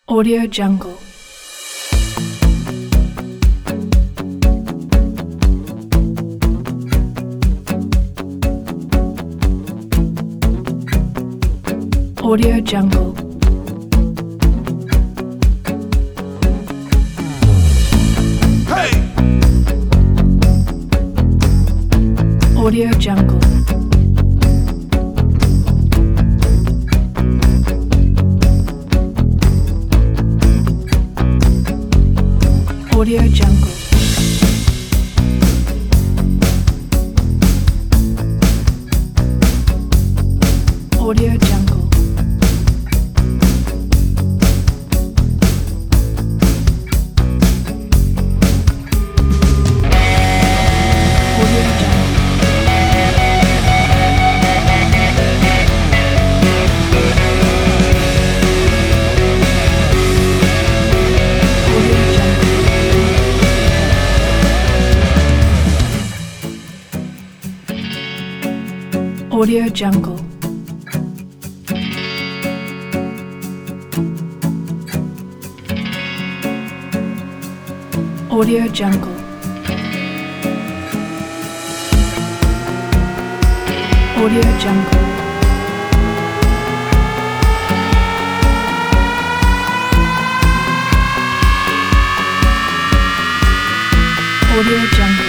Audio Jungle. Audio Jungle. Hey! Audio Jungle. Audio Jungle. Audio Jungle. Audio Jungle. Audio Jungle. Audio Jungle. Audio Jungle. Audio Jungle. Audio Jungle.